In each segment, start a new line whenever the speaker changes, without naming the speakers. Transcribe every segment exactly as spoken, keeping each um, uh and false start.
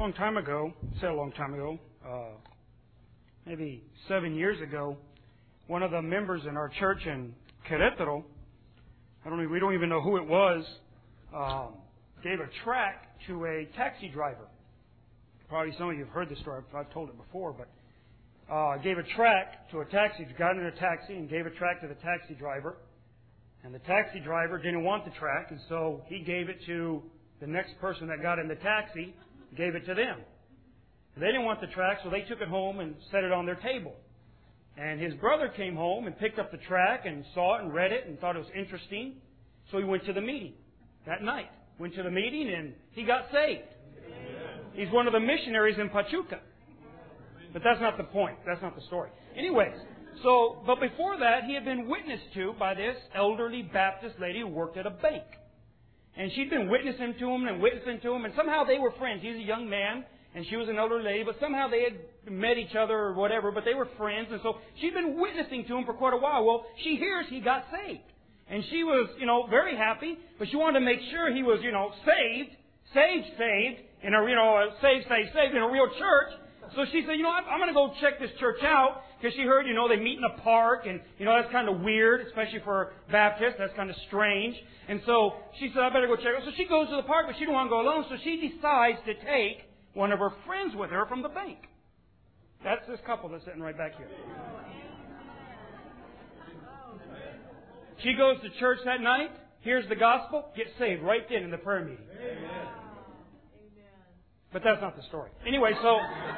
long time ago, say a long time ago, uh, maybe seven years ago, one of the members in our church in Querétaro, I don't even, we don't even know who it was, um, gave a tract to a taxi driver. Probably some of you have heard this story. I've told it before, but uh, gave a tract to a taxi. Got in a taxi and gave a tract to the taxi driver. And the taxi driver didn't want the tract, and so he gave it to the next person that got in the taxi, gave it to them. They didn't want the tract, so they took it home and set it on their table. And his brother came home and picked up the tract and saw it and read it and thought it was interesting. So he went to the meeting that night. Went to the meeting and he got saved. He's one of the missionaries in Pachuca. But that's not the point. That's not the story. Anyways, so, but before that, he had been witnessed to by this elderly Baptist lady who worked at a bank. And she'd been witnessing to him and witnessing to him, and somehow they were friends. He was a young man, and she was an elderly lady, but somehow they had met each other or whatever, but they were friends, and so she'd been witnessing to him for quite a while. Well, she hears he got saved. And she was, you know, very happy, but she wanted to make sure he was, you know, saved, saved, saved, in a, you know, saved, saved, saved in a real church. So she said, you know, I'm, I'm going to go check this church out, because she heard, you know, they meet in a park, and, you know, that's kind of weird, especially for Baptists. That's kind of strange. And so she said, I better go check it out. So she goes to the park, but she didn't want to go alone, so she decides to take one of her friends with her from the bank. That's this couple that's sitting right back here. She goes to church that night, hears the gospel, gets saved right then in the prayer meeting. Amen. But that's not the story. Anyway, so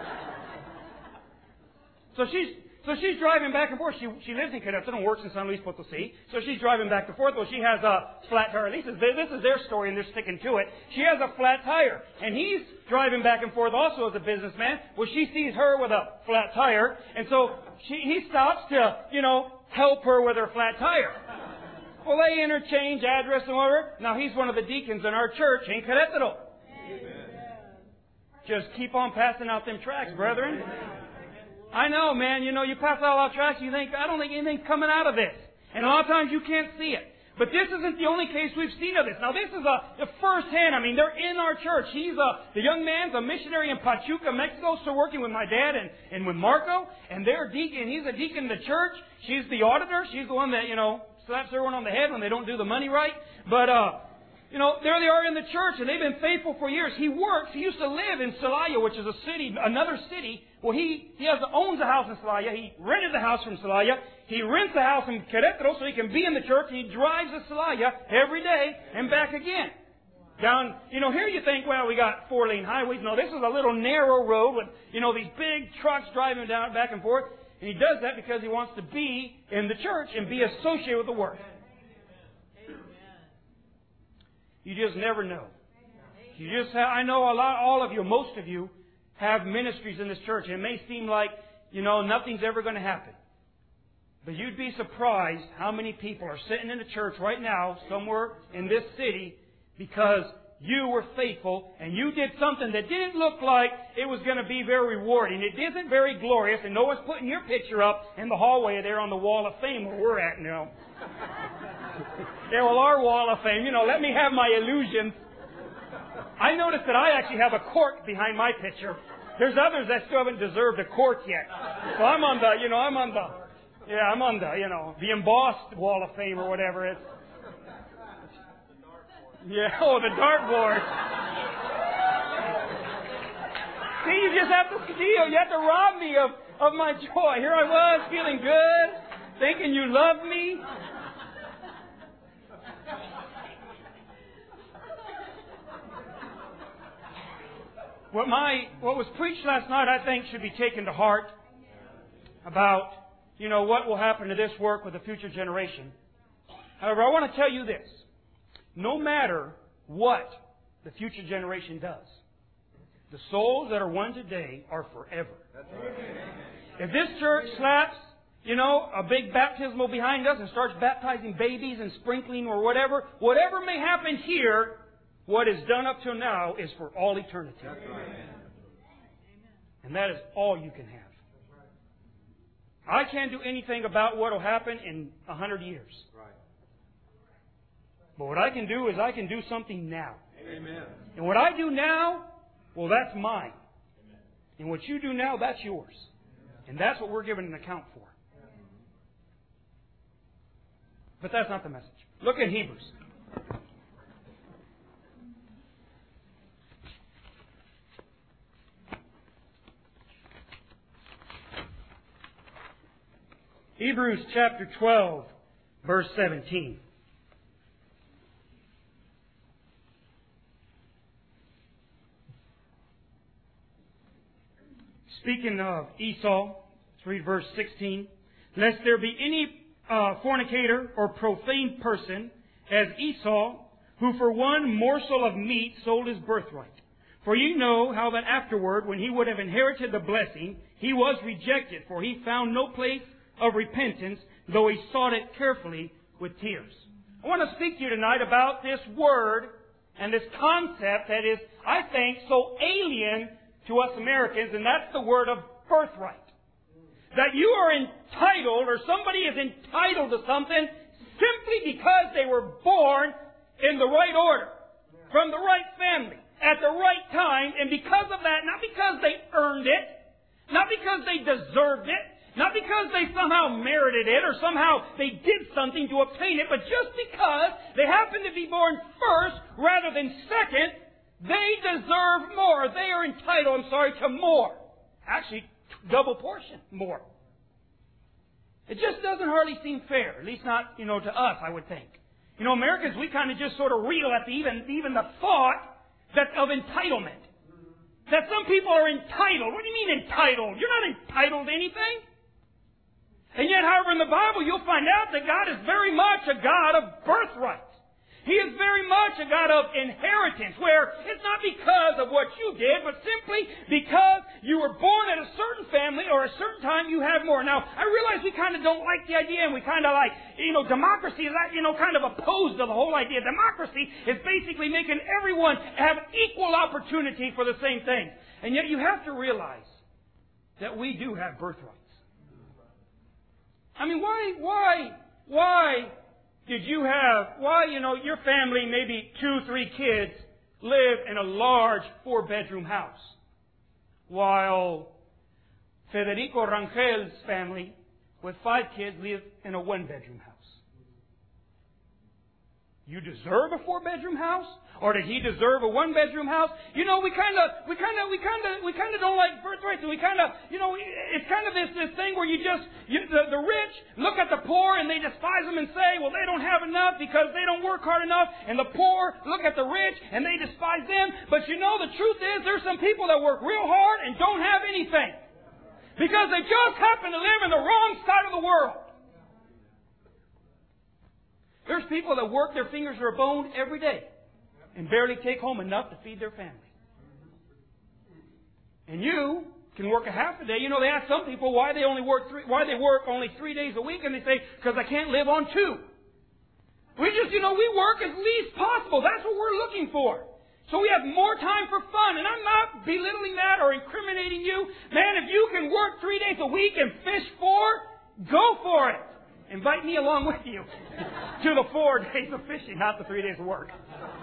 so she's so she's driving back and forth. She she lives in Querétaro and works in San Luis Potosí. So she's driving back and forth. Well, she has a flat tire. At least this is their story, and they're sticking to it. She has a flat tire, and he's driving back and forth also as a businessman. Well, she sees her with a flat tire, and so she he stops to you know help her with her flat tire. Well, they interchange address and whatever. Now, he's one of the deacons in our church in Querétaro. Just keep on passing out them tracts, brethren. I know, man. You know, you pass out all tracts, you think, I don't think anything's coming out of this. And a lot of times you can't see it. But this isn't the only case we've seen of this. Now, this is a, a first-hand. I mean, they're in our church. He's a, the young man's a missionary in Pachuca, Mexico, still working with my dad and, and with Marco. And they're deacon. He's a deacon in the church. She's the auditor. She's the one that, you know, slaps everyone on the head when they don't do the money right. But, uh, you know, there they are in the church, and they've been faithful for years. He works. He used to live in Celaya, which is a city, another city. Well, he, he has, owns a house in Celaya. He rented the house from Celaya. He rents a house in Querétaro so he can be in the church. He drives to Celaya every day and back again. Down, you know, here you think, well, we got four-lane highways. No, this is a little narrow road with, you know, these big trucks driving down back and forth. And he does that because he wants to be in the church and be associated with the work. You just never know. You just have, I know a lot, all of you, most of you, have ministries in this church. It may seem like, you know, nothing's ever going to happen. But you'd be surprised how many people are sitting in the church right now, somewhere in this city, because you were faithful and you did something that didn't look like it was going to be very rewarding. It isn't very glorious, and no one's putting your picture up in the hallway there on the Wall of Fame where we're at now. Yeah, well, our Wall of Fame, you know, let me have my illusions. I noticed that I actually have a cork behind my picture. There's others that still haven't deserved a cork yet. So I'm on the, you know, I'm on the, yeah, I'm on the, you know, the embossed Wall of Fame or whatever it's. Yeah, oh, the dartboard. See, you just have to steal. You have to rob me of, of my joy. Here I was, feeling good, thinking you loved me. What my what was preached last night, I think, should be taken to heart about, you know, what will happen to this work with the future generation. However, I want to tell you this. No matter what the future generation does, the souls that are won today are forever. If this church slaps, you know, a big baptismal behind us and starts baptizing babies and sprinkling or whatever, whatever may happen here, what is done up till now is for all eternity. And that is all you can have. I can't do anything about what will happen in a hundred years. But what I can do is I can do something now.
Amen.
And what I do now Well, that's mine. And what you do now, that's yours. And that's what we're given an account for. But that's not the message. Look at Hebrews. Hebrews chapter twelve, verse seventeen. Speaking of Esau, let's read verse sixteen. Lest there be any uh, fornicator or profane person as Esau, who for one morsel of meat sold his birthright. For ye know how that afterward, when he would have inherited the blessing, he was rejected, for he found no place of repentance, though he sought it carefully with tears. I want to speak to you tonight about this word and this concept that is, I think, so alien to us Americans, and that's the word of birthright. That you are entitled, or somebody is entitled to something simply because they were born in the right order, from the right family, at the right time, and because of that, not because they earned it, not because they deserved it, not because they somehow merited it or somehow they did something to obtain it, but just because they happened to be born first rather than second, they deserve more. They are entitled, I'm sorry, to more. Actually, double portion more. It just doesn't hardly seem fair. At least not, you know, to us, I would think. You know, Americans, we kind of just sort of reel at the, even, even the thought that of entitlement. That some people are entitled. What do you mean entitled? You're not entitled to anything. And yet, however, in the Bible, you'll find out that God is very much a God of birthright. He is very much a God of inheritance, where it's not because of what you did, but simply because you were born at a certain family or a certain time you have more. Now, I realize we kind of don't like the idea, and we kind of like, you know, democracy is, you know, kind of opposed to the whole idea. Democracy is basically making everyone have equal opportunity for the same thing. And yet you have to realize that we do have birthrights. I mean, why, why, why did you have, why, you know, your family, maybe two, three kids, live in a large four-bedroom house, while Federico Rangel's family, with five kids, live in a one-bedroom house? You deserve a four-bedroom house? Or did he deserve a one-bedroom house? You know, we kind of, we kind of, we kind of, we kind of don't like birthrights. And we kind of, you know, it's kind of this, this thing where you just, you, the, the rich look at the poor and they despise them and say, well, they don't have enough because they don't work hard enough. And the poor look at the rich and they despise them. But you know, the truth is there's some people that work real hard and don't have anything. Because they just happen to live in the wrong side of the world. There's people that work their fingers to a bone every day and barely take home enough to feed their family. And you can work a half a day. You know, they ask some people why they only work three, why they work only three days a week, and they say, because I can't live on two. We just, you know, we work as least possible. That's what we're looking for. So we have more time for fun. And I'm not belittling that or incriminating you. Man, if you can work three days a week and fish four, go for it. Invite me along with you to the four days of fishing, not the three days of work.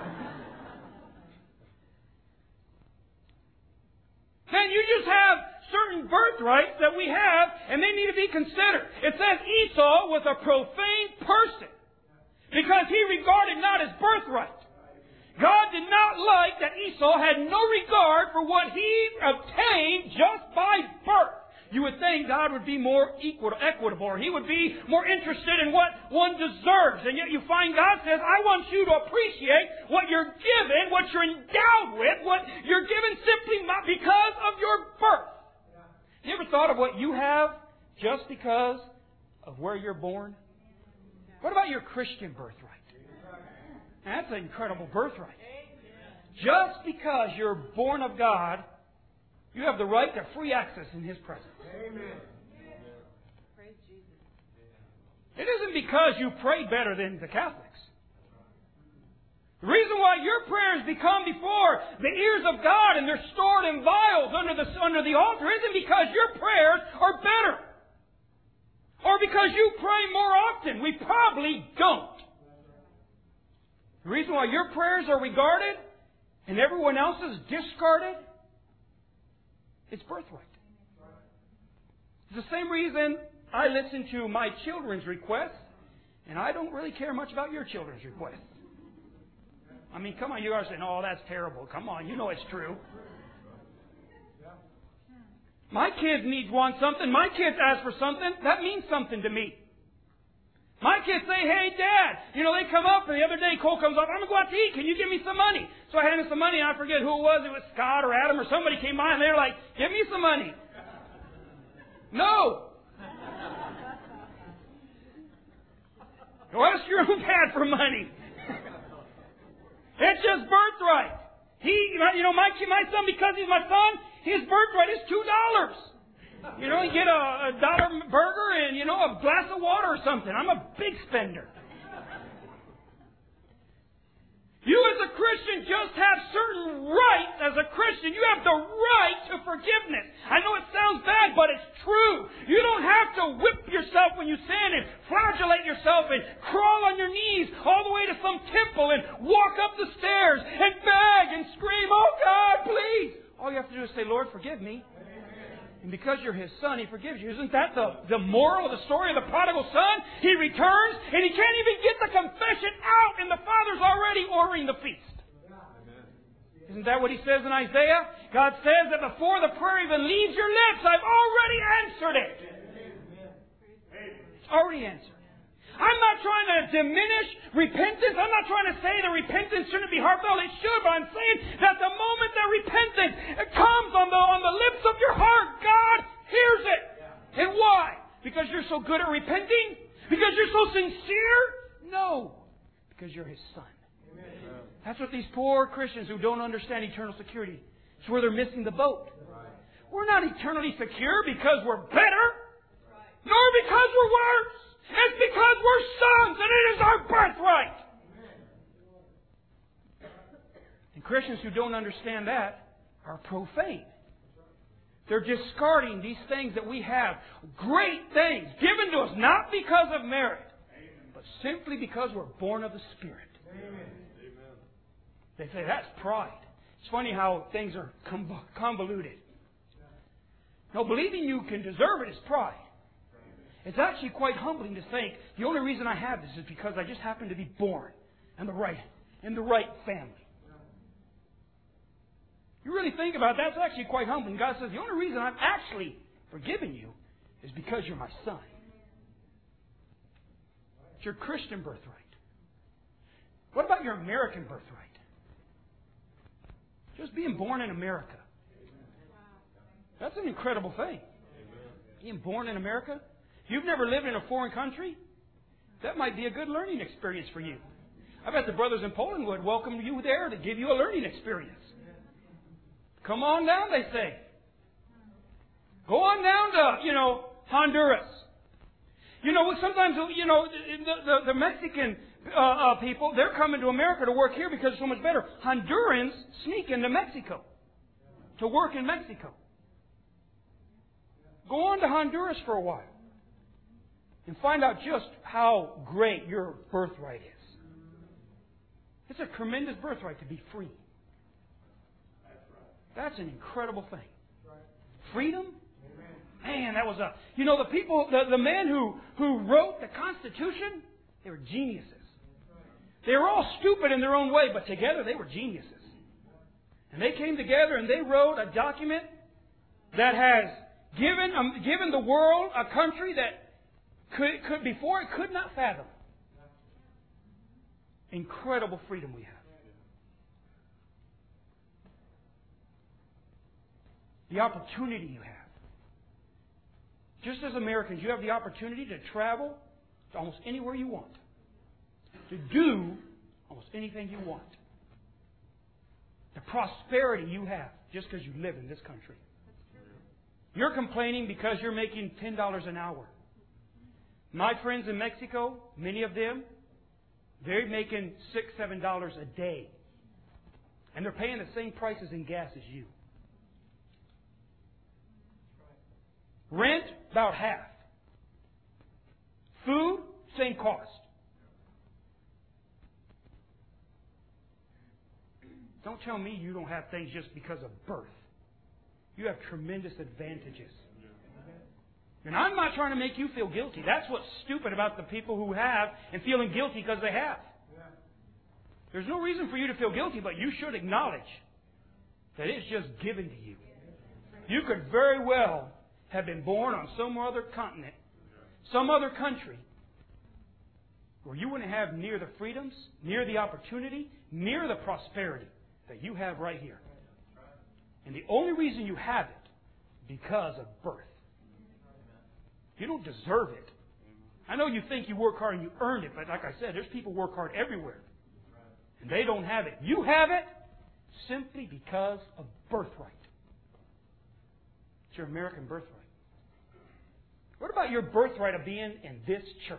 Man, you just have certain birthrights that we have, and they need to be considered. It says Esau was a profane person because he regarded not his birthright. God did not like that Esau had no regard for what he obtained just by birth. You would think God would be more equitable, or He would be more interested in what one deserves. And yet you find God says, I want you to appreciate what you're given, what you're endowed with, what you're given simply not because of your birth. You ever thought of what you have just because of where you're born? What about your Christian birthright? That's an incredible birthright. Just because you're born of God, you have the right to free access in His presence. Amen. Praise Jesus. It isn't because you pray better than the Catholics. The reason why your prayers become before the ears of God and they're stored in vials under the, under the altar isn't because your prayers are better. Or because you pray more often. We probably don't. The reason why your prayers are regarded and everyone else's discarded It's birthright. It's the same reason I listen to my children's requests, and I don't really care much about your children's requests. I mean, come on, you are saying, oh, that's terrible. Come on, you know it's true. My kids need want something. My kids ask for something. That means something to me. My kids say, hey, Dad. You know, they come up, and the other day Cole comes up, I'm going to go out to eat. Can you give me some money? So I hand him some money, and I forget who it was. It was Scott or Adam or somebody came by, and they were like, give me some money. No. Go ask your own dad for money. It's just birthright. He, you know, my my son, because he's my son, his birthright is two dollars. You know, you get a, a dollar burger and, you know, a glass of water or something. I'm a big spender. You as a Christian just have certain rights as a Christian. You have the right to forgiveness. I know it sounds bad, but it's true. You don't have to whip yourself when you sin and flagellate yourself and crawl on your knees all the way to some temple and walk up the stairs and beg and scream, oh God, please. All you have to do is say, Lord, forgive me. And because you're His son, He forgives you. Isn't that the, the moral of the story of the prodigal son? He returns, and he can't even get the confession out, and the Father's already ordering the feast. Isn't that what He says in Isaiah? God says that before the prayer even leaves your lips, I've already answered it. It's already answered. I'm not trying to diminish repentance. I'm not trying to say that repentance shouldn't be heartfelt. It should, but I'm saying that the moment that repentance comes on the on the lips of your heart, God hears it. And why? Because you're so good at repenting? Because you're so sincere? No. Because you're His son. That's what these poor Christians who don't understand eternal security, it's where they're missing the boat. We're not eternally secure because we're better, nor because we're worse. It's because we're sons and it is our birthright. And Christians who don't understand that are profane. They're discarding these things that we have. Great things given to us, not because of merit, but simply because we're born of the Spirit. They say that's pride. It's funny how things are convoluted. No, believing you can deserve it is pride. It's actually quite humbling to think the only reason I have this is because I just happen to be born in the right in the right family. You really think about that, it's actually quite humbling. God says the only reason I'm actually forgiving you is because you're my son. It's your Christian birthright. What about your American birthright? Just being born in America. That's an incredible thing. Being born in America. You've never lived in a foreign country? That might be a good learning experience for you. I bet the brothers in Poland would welcome you there to give you a learning experience. Come on down, they say. Go on down to, you know, Honduras. You know, sometimes, you know, the, the, the Mexican uh, uh, people, they're coming to America to work here because it's so much better. Hondurans sneak into Mexico to work in Mexico. Go on to Honduras for a while. And find out just how great your birthright is. It's a tremendous birthright to be free. That's an incredible thing. Freedom? Man, that was a... You know, the people, the, the men who, who wrote the Constitution, they were geniuses. They were all stupid in their own way, but together they were geniuses. And they came together and they wrote a document that has given, um, given the world a country that Could, could before it could not fathom. Incredible freedom we have. The opportunity you have. Just as Americans, you have the opportunity to travel to almost anywhere you want. To do almost anything you want. The prosperity you have just because you live in this country. You're complaining because you're making ten dollars an hour. My friends in Mexico, many of them, they're making six, seven dollars a day. And they're paying the same prices in gas as you. Rent, about half. Food, same cost. Don't tell me you don't have things just because of birth. you have tremendous advantages. And I'm not trying to make you feel guilty. That's what's stupid about the people who have and feeling guilty because they have. There's no reason for you to feel guilty, but you should acknowledge that it's just given to you. You could very well have been born on some other continent, some other country, where you wouldn't have near the freedoms, near the opportunity, near the prosperity that you have right here. And the only reason you have it, because of birth. You don't deserve it. I know you think you work hard and you earned it, but like I said, there's people who work hard everywhere. And they don't have it. You have it simply because of birthright. It's your American birthright. What about your birthright of being in this church?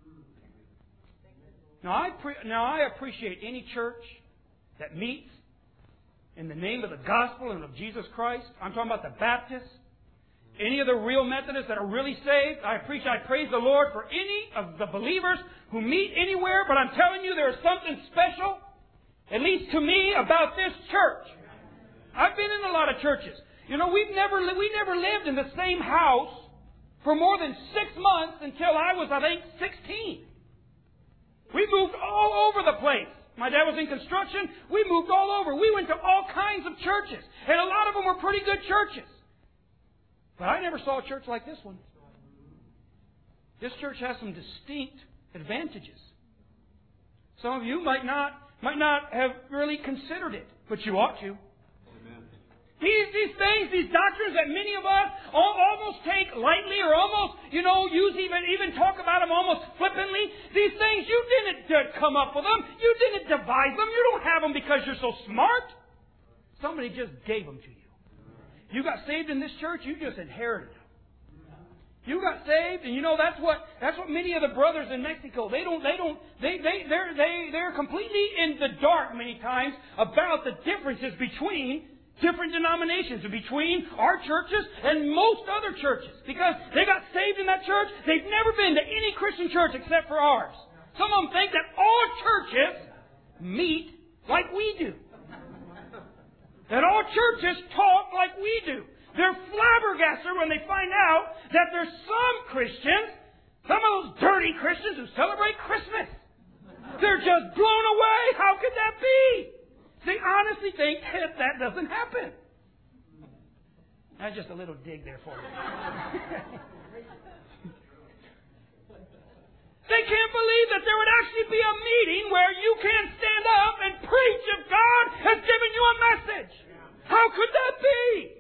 Now I, pre- now I appreciate any church that meets in the name of the gospel and of Jesus Christ. I'm talking about the Baptists. Any of the real Methodists that are really saved. I appreciate, I praise the Lord for any of the believers who meet anywhere. But I'm telling you, there is something special, at least to me, about this church. I've been in a lot of churches. You know, we've never we never lived in the same house for more than six months until I was, I think, sixteen. We moved all over the place. My dad was in construction. We moved all over. We went to all kinds of churches. And a lot of them were pretty good churches. But I never saw a church like this one. This church has some distinct advantages. Some of you might not might not have really considered it, but you ought to. Amen. These these things, these doctrines that many of us all, almost take lightly, or almost, you know, use even even talk about them almost flippantly. These things, you didn't uh, come up with them. You didn't devise them. You don't have them because you're so smart. Somebody just gave them to you. You got saved in this church, you just inherited them. You got saved, and you know that's what that's what many of the brothers in Mexico, they don't they don't they they they're they they're completely in the dark many times about the differences between different denominations, between our churches and most other churches. Because they got saved in that church, they've never been to any Christian church except for ours. Some of them think that all churches meet like we do. That all churches talk like we do. They're flabbergasted when they find out that there's some Christians, some of those dirty Christians who celebrate Christmas. They're just blown away. How could that be? They honestly think that that doesn't happen. That's just a little dig there for you. They can't believe that there would actually be a meeting where you can stand up and preach if God has given you a message. How could that be?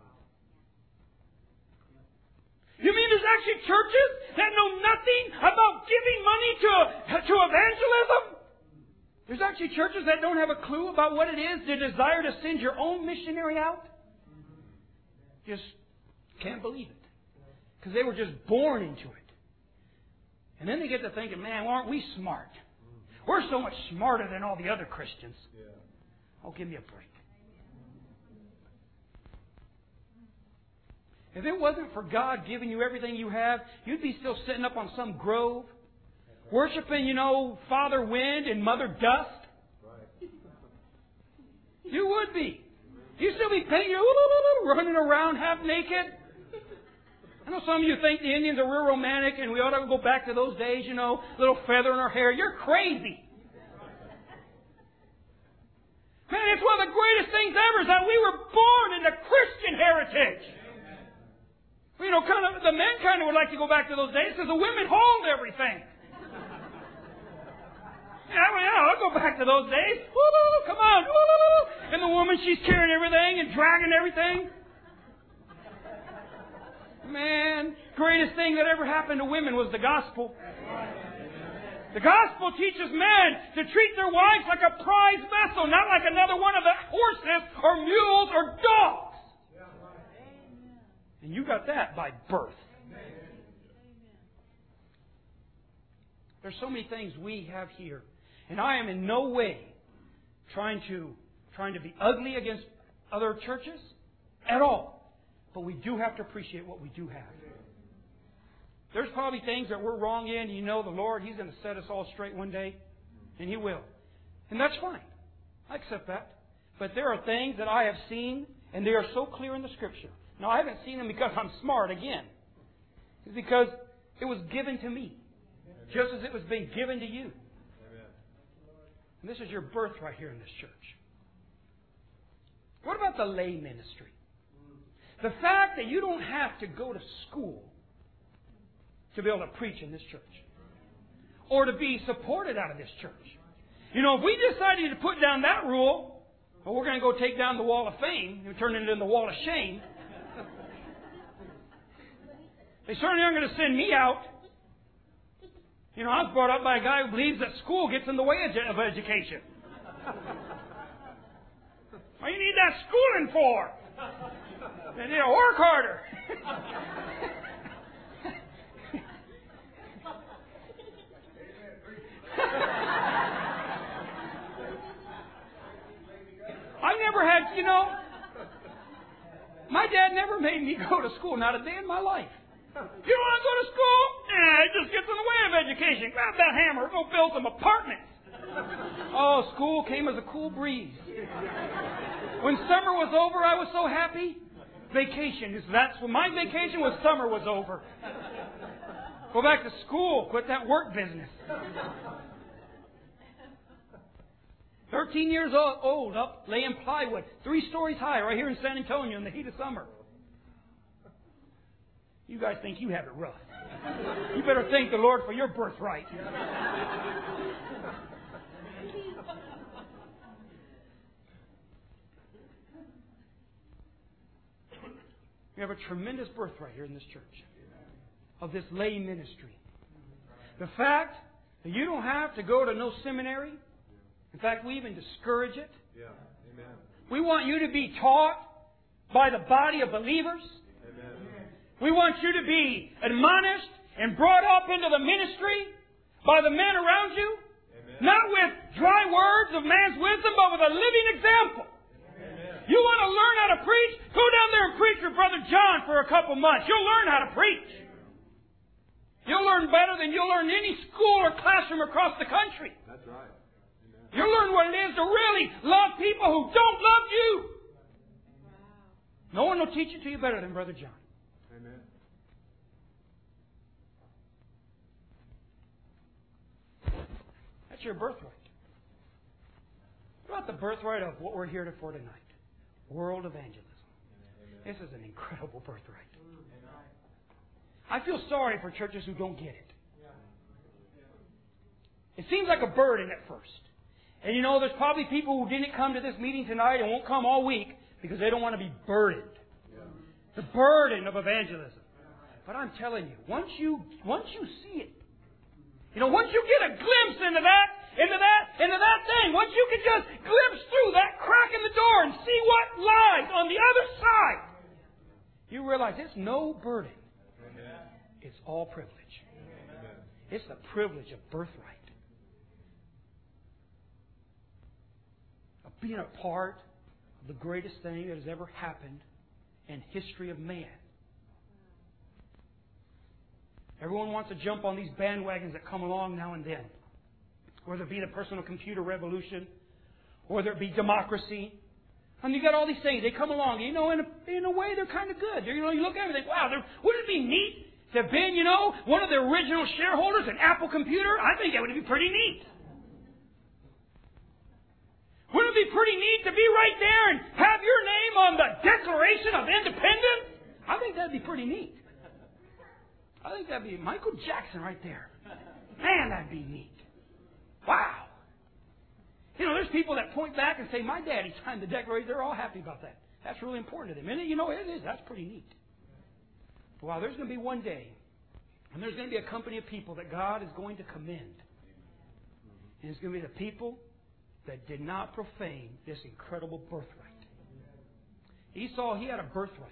You mean there's actually churches that know nothing about giving money to, to evangelism? There's actually churches that don't have a clue about what it is to desire to send your own missionary out? Just can't believe it. Because they were just born into it. And then they get to thinking, man, aren't we smart? We're so much smarter than all the other Christians. Oh, give me a break. If it wasn't for God giving you everything you have, you'd be still sitting up on some grove, worshiping, you know, Father Wind and Mother Dust. You would be. You'd still be painting, running around half naked. I know some of you think the Indians are real romantic and we ought to go back to those days, you know, little feather in our hair. You're crazy. Man, it's one of the greatest things ever is that we were born into Christian heritage. You know, kind of the men kind of would like to go back to those days because the women hold everything. Yeah, well, yeah, I'll go back to those days. Woo, come on. Woo. And the woman, she's carrying everything and dragging everything. Man, greatest thing that ever happened to women was the gospel. The gospel teaches men to treat their wives like a prize vessel, not like another one of the horses or mules or dogs. And you got that by birth. There's so many things we have here. And I am in no way trying to trying to be ugly against other churches at all. But we do have to appreciate what we do have. There's probably things that we're wrong in. You know the Lord, He's going to set us all straight one day. And He will. And that's fine. I accept that. But there are things that I have seen And they are so clear in the Scripture. Now, I haven't seen them because I'm smart again. It's because it was given to me. Just as it was being given to you. And this is your birthright here in this church. What about the lay ministry? The fact that you don't have to go to school to be able to preach in this church. Or to be supported out of this church. You know, if we decided to put down that rule, well, we're going to go take down the wall of fame and turn it into the wall of shame. They certainly aren't going to send me out. You know, I was brought up by a guy who believes that school gets in the way of education. What do you need that schooling for? You need to work harder. I never had, you know, my dad never made me go to school, not a day in my life. You don't want to go to school? Nah, it just gets in the way of education. Grab that hammer, go build some apartments. Oh, school came as a cool breeze. When summer was over, I was so happy. Vacation, that's when my vacation was summer was over. Go back to school, quit that work business. Thirteen years old, up laying plywood, three stories high, right here in San Antonio in the heat of summer. You guys think you have it rough. You better thank the Lord for your birthright. We have a tremendous birthright here in this church of this lay ministry. The fact that you don't have to go to no seminary. In fact, we even discourage it.
Yeah. Amen.
We want you to be taught by the body of believers.
Amen.
We want you to be admonished and brought up into the ministry by the men around you.
Amen.
Not with dry words of man's wisdom, but with a living example.
Amen.
You want to learn how to preach? Go down there and preach with Brother John for a couple months. You'll learn how to preach. You'll learn better than you'll learn in any school or classroom across the country.
That's right.
You'll learn what it is to really love people who don't love you. No one will teach it to you better than Brother John.
Amen.
That's your birthright. What about the birthright of what we're here for tonight? World evangelism. This is an incredible birthright. I feel sorry for churches who don't get it. It seems like a burden at first. And you know, there's probably people who didn't come to this meeting tonight and won't come all week because they don't want to be burdened. The burden of evangelism. But I'm telling you, once you once you see it, you know, once you get a glimpse into that, into that, into that thing, once you can just glimpse through that crack in the door and see what lies on the other side, you realize it's no burden. It's all privilege. It's the privilege of birthright. Being a part of the greatest thing that has ever happened in history of man. Everyone wants to jump on these bandwagons that come along now and then. Whether it be the personal computer revolution, or whether it be democracy. And you got all these things. They come along. You know, in a, in a way, they're kind of good. They're, you know, you look at them and think, wow, wouldn't it be neat to have been, you know, one of the original shareholders in Apple Computer? I think that would be pretty neat. Wouldn't it be pretty neat to be right there and have your name on the Declaration of Independence? I think that'd be pretty neat. I think that'd be Michael Jackson right there. Man, that'd be neat. Wow. You know, there's people that point back and say, my daddy signed the Declaration. They're all happy about that. That's really important to them. And you know, it is. That's pretty neat. Wow, there's going to be one day, and there's going to be a company of people that God is going to commend. And it's going to be the people that did not profane this incredible birthright. Esau, he had a birthright.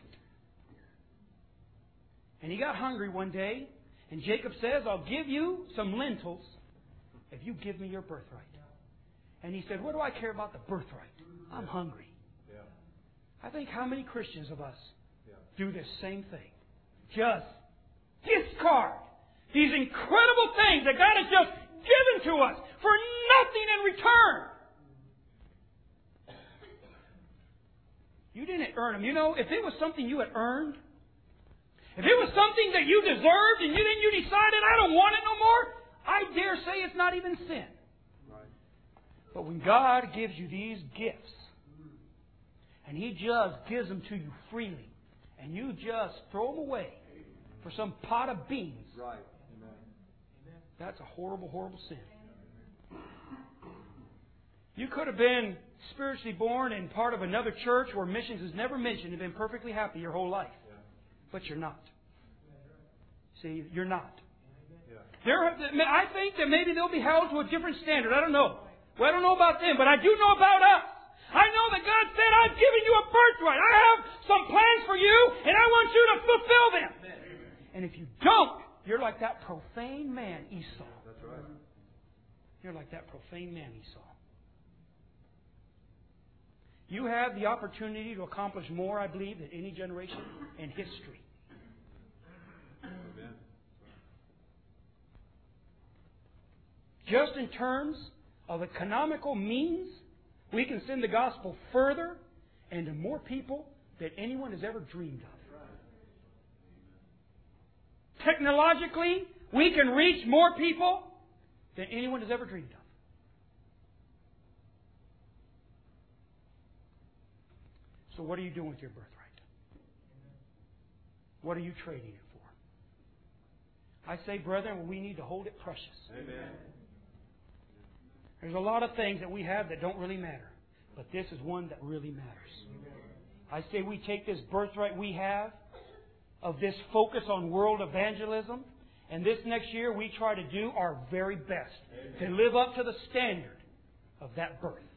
And he got hungry one day, and Jacob says, I'll give you some lentils if you give me your birthright. And he said, what do I care about the birthright? I'm hungry.
Yeah.
I think how many Christians of us
Yeah.
do this same thing? Just discard these incredible things that God has just given to us for nothing in return. You didn't earn them. You know, if it was something you had earned, if it was something that you deserved and you then you decided, I don't want it no more, I dare say it's not even sin.
Right.
But when God gives you these gifts, and He just gives them to you freely, and you just throw them away for some pot of beans,
Right. Amen.
that's a horrible, horrible sin. You could have been spiritually born and part of another church where missions is never mentioned and been perfectly happy your whole life.
Yeah.
But you're not. See, you're not.
Yeah.
There, I think that maybe they'll be held to a different standard. I don't know. Well, I don't know about them, but I do know about us. I know that God said, I've given you a birthright. I have some plans for you, and I want you to fulfill them. Amen. And if you don't, you're like that profane man, Esau.
That's right.
You're like that profane man, Esau. You have the opportunity to accomplish more, I believe, than any generation in history.
Amen.
Just in terms of economical means, we can send the gospel further and to more people than anyone has ever dreamed of. Technologically, we can reach more people than anyone has ever dreamed of. So what are you doing with your birthright? What are you trading it for? I say, brethren, we need to hold it precious.
Amen.
There's a lot of things that we have that don't really matter. But this is one that really matters. I say we take this birthright we have of this focus on world evangelism, and this next year we try to do our very best to live up to the standard of that birth.